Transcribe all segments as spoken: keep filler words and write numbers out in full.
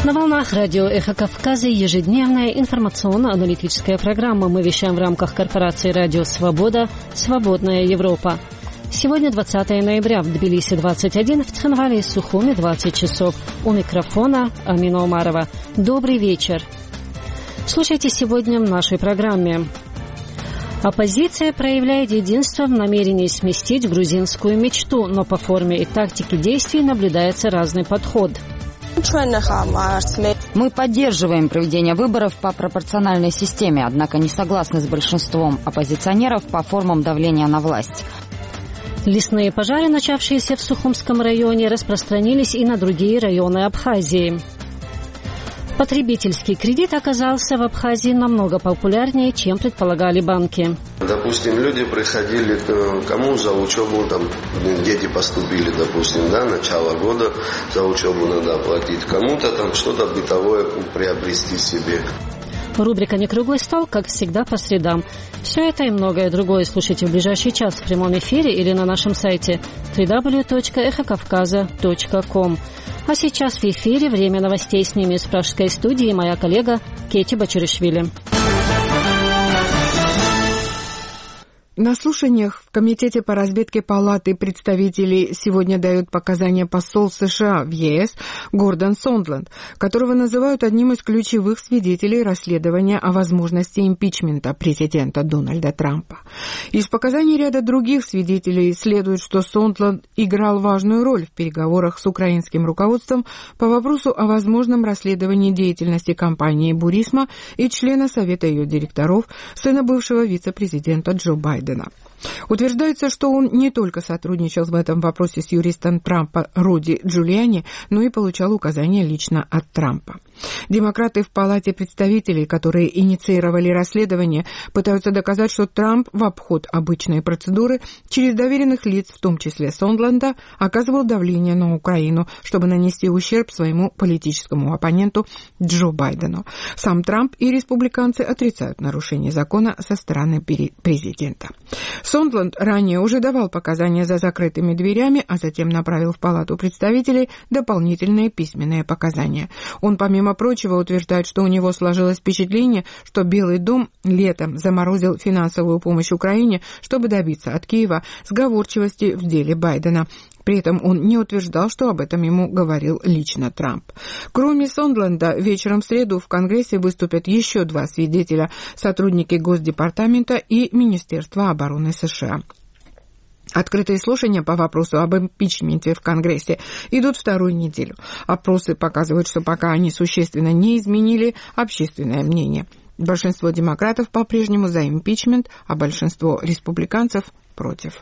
На волнах радио «Эхо Кавказа» ежедневная информационно-аналитическая программа. Мы вещаем в рамках корпорации «Радио Свобода. Свободная Европа». Сегодня двадцатое ноября, в Тбилиси двадцать один, в Цхинвале и Сухуми двадцать часов. У микрофона Амина Умарова. Добрый вечер. Слушайте сегодня в нашей программе. Оппозиция проявляет единство в намерении сместить грузинскую мечту, но по форме и тактике действий наблюдается разный подход. Мы поддерживаем проведение выборов по пропорциональной системе, однако не согласны с большинством оппозиционеров по формам давления на власть. Лесные пожары, начавшиеся в Сухумском районе, распространились и на другие районы Абхазии. Потребительский кредит оказался в Абхазии намного популярнее, чем предполагали банки. Допустим, люди приходили к кому за учебу, там дети поступили, допустим, да, начало года, за учебу надо платить, кому-то там что-то бытовое приобрести себе. Рубрика «Не круглый стол», как всегда, по средам. Все это и многое другое слушайте в ближайший час в прямом эфире или на нашем сайте дабл ю дабл ю дабл ю точка эхо кавказа точка ком. А сейчас в эфире время новостей. С ними из пражской студии моя коллега Кети Бачуришвили. На слушаниях в Комитете по разведке Палаты представителей сегодня дает показания посол США в ЕС Гордон Сондланд, которого называют одним из ключевых свидетелей расследования о возможности импичмента президента Дональда Трампа. Из показаний ряда других свидетелей следует, что Сондланд играл важную роль в переговорах с украинским руководством по вопросу о возможном расследовании деятельности компании «Бурисма» и члена Совета ее директоров, сына бывшего вице-президента Джо Байдена. Утверждается, что он не только сотрудничал в этом вопросе с юристом Трампа Руди Джулиани, но и получал указания лично от Трампа. Демократы в Палате представителей, которые инициировали расследование, пытаются доказать, что Трамп в обход обычной процедуры через доверенных лиц, в том числе Сондланда, оказывал давление на Украину, чтобы нанести ущерб своему политическому оппоненту Джо Байдену. Сам Трамп и республиканцы отрицают нарушение закона со стороны президента. Сондланд ранее уже давал показания за закрытыми дверями, а затем направил в Палату представителей дополнительные письменные показания. Он, помимо прочего, утверждает, что у него сложилось впечатление, что Белый дом летом заморозил финансовую помощь Украине, чтобы добиться от Киева сговорчивости в деле Байдена. При этом он не утверждал, что об этом ему говорил лично Трамп. Кроме Сондланда, вечером в среду в Конгрессе выступят еще два свидетеля, сотрудники Госдепартамента и Министерства обороны США. Открытые слушания по вопросу об импичменте в Конгрессе идут вторую неделю. Опросы показывают, что пока они существенно не изменили общественное мнение. Большинство демократов по-прежнему за импичмент, а большинство республиканцев против.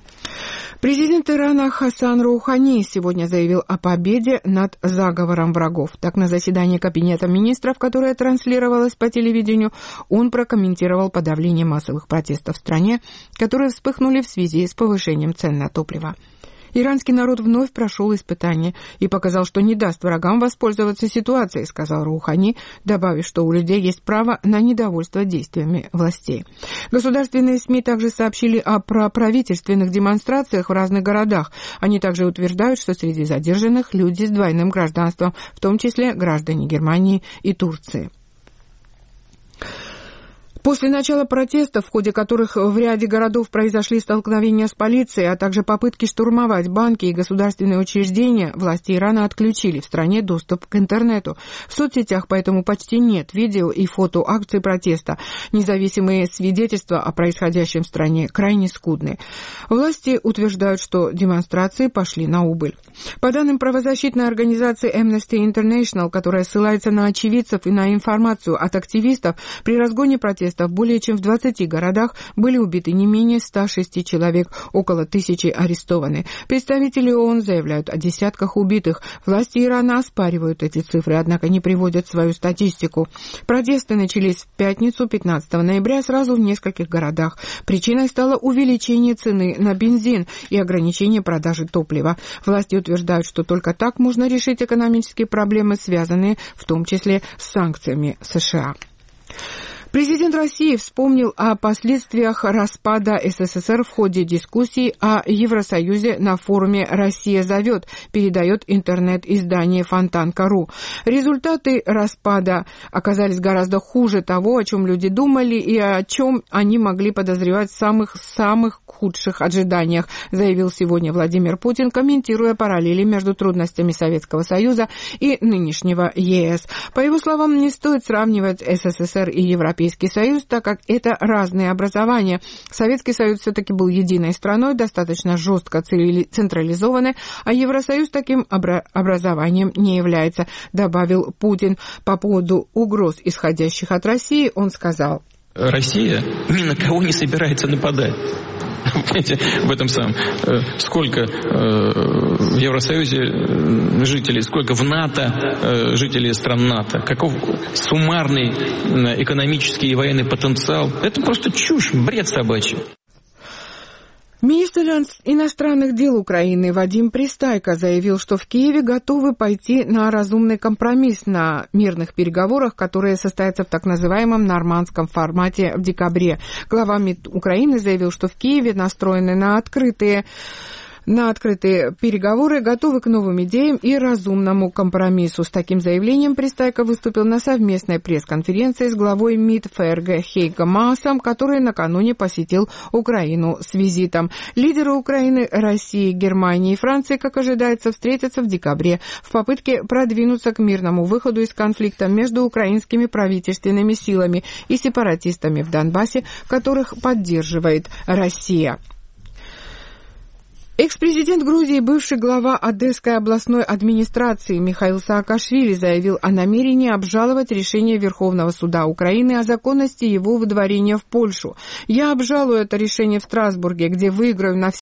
Президент Ирана Хасан Роухани сегодня заявил о победе над заговором врагов. Так, на заседании Кабинета министров, которое транслировалось по телевидению, он прокомментировал подавление массовых протестов в стране, которые вспыхнули в связи с повышением цен на топливо. Иранский народ вновь прошел испытание и показал, что не даст врагам воспользоваться ситуацией, сказал Роухани, добавив, что у людей есть право на недовольство действиями властей. Государственные СМИ также сообщили о проправительственных демонстрациях в разных городах. Они также утверждают, что среди задержанных люди с двойным гражданством, в том числе граждане Германии и Турции. После начала протестов, в ходе которых в ряде городов произошли столкновения с полицией, а также попытки штурмовать банки и государственные учреждения, власти Ирана отключили в стране доступ к интернету. В соцсетях поэтому почти нет видео и фото акций протеста. Независимые свидетельства о происходящем в стране крайне скудны. Власти утверждают, что демонстрации пошли на убыль. По данным правозащитной организации Amnesty International, которая ссылается на очевидцев и на информацию от активистов, при разгоне протестов более чем в двадцати городах были убиты не менее ста шести человек, около тысячи арестованы. Представители ООН заявляют о десятках убитых. Власти Ирана оспаривают эти цифры, однако не приводят свою статистику. Протесты начались в пятницу, пятнадцатого ноября, сразу в нескольких городах. Причиной стало увеличение цены на бензин и ограничение продажи топлива. Власти утверждают, что только так можно решить экономические проблемы, связанные в том числе с санкциями США. Президент России вспомнил о последствиях распада СССР в ходе дискуссий о Евросоюзе на форуме «Россия зовет», передает интернет-издание фонтан точка ру. Результаты распада оказались гораздо хуже того, о чем люди думали и о чем они могли подозревать в самых-самых худших ожиданиях, заявил сегодня Владимир Путин, комментируя параллели между трудностями Советского Союза и нынешнего ЕС. По его словам, не стоит сравнивать СССР и Европейский Союз, так как это разные образования. Советский Союз все-таки был единой страной, достаточно жестко централизованной, а Евросоюз таким обра- образованием не является, добавил Путин. По поводу угроз, исходящих от России, он сказал: Россия ни на кого не собирается нападать. Понимаете, в этом самом. Сколько в Евросоюзе жителей, сколько в НАТО жителей стран НАТО, каков суммарный экономический и военный потенциал. Это просто чушь, бред собачий. Министр иностранных дел Украины Вадим Пристайко заявил, что в Киеве готовы пойти на разумный компромисс на мирных переговорах, которые состоятся в так называемом нормандском формате в декабре. Глава МИД Украины заявил, что в Киеве настроены на открытые на открытые переговоры, готовы к новым идеям и разумному компромиссу. С таким заявлением Пристайко выступил на совместной пресс-конференции с главой МИД ФРГ Хейго Маасом, который накануне посетил Украину с визитом. Лидеры Украины, России, Германии и Франции, как ожидается, встретятся в декабре в попытке продвинуться к мирному выходу из конфликта между украинскими правительственными силами и сепаратистами в Донбассе, которых поддерживает Россия. Экс-президент Грузии, бывший глава Одесской областной администрации Михаил Саакашвили заявил о намерении обжаловать решение Верховного суда Украины о законности его выдворения в Польшу. «Я обжалую это решение в Страсбурге, где выиграю на